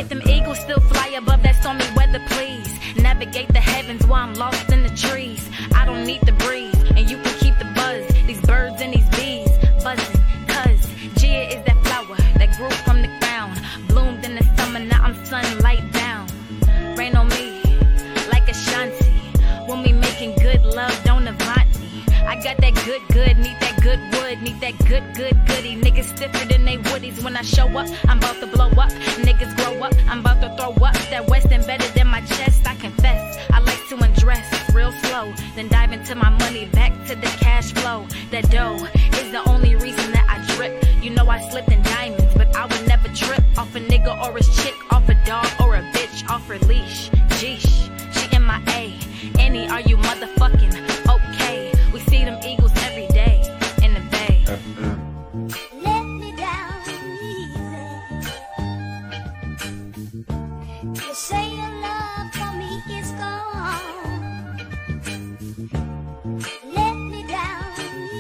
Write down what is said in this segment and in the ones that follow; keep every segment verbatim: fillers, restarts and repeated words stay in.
If them eagles still fly above that stormy weather, please navigate the heavens while I'm lost in the trees. I don't need the breeze, and you can keep the buzz. These birds and these bees buzzing, cause Gia is that flower that grew from the ground, bloomed in the summer, now I'm sunlight down. Rain on me like Ashanti when we making good love, don't avant me. I got that good, good, need that good wood, need that good, good, goody. Niggas stiffer than they woodies. When I show up, I'm about to blow up. Niggas grow up, I'm about to throw up. That West embedded in my chest, I confess. I like to undress real slow, then dive into my money, back to the cash flow. That dough is the only reason that I drip. You know I slipped in diamonds, but I would never trip off a nigga or a chick, off a dog or a bitch, off her leash. Jeesh, she in my A. Annie, are you motherfucking okay? We see them eagles every day in the bay. Let me down easy. You say your love for me is gone. Let me down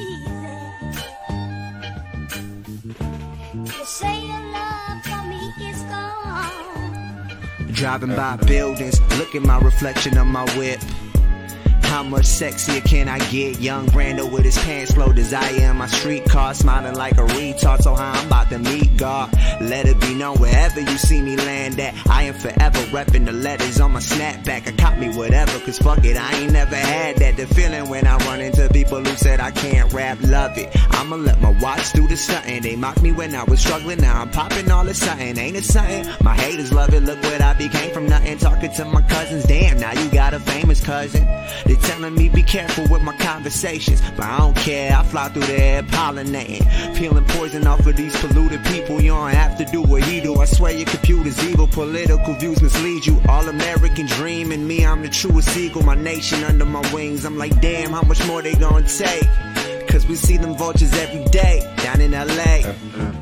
easy. You say your love for me is gone. Driving by buildings, look at my reflection on my whip. How much sexier can I get? Young Brando with his pants low as I am. My streetcar smiling like a retard. So how I'm about to meet God. Let it be known wherever you see me land at, I am forever repping the letters on my snapback. I caught me whatever, cause fuck it, I ain't never had that. The feeling when I run into people who said I can't rap, love it. I'ma let my watch do the something. They mocked me when I was struggling, now I'm popping all of something. Ain't it something? My haters love it, look what I became from nothing. Talking to my cousins, damn, now you got a famous cousin. They telling me be careful with my conversations, but I don't care, I fly through the air pollinating, peeling poison off of these polluted people. You don't have to do what he do, I swear your computer's evil. Political views mislead you, all American dream, and me, I'm the truest eagle. My nation under my wings, I'm like damn, how much more they gonna take? Cause we see them vultures every day down in L A.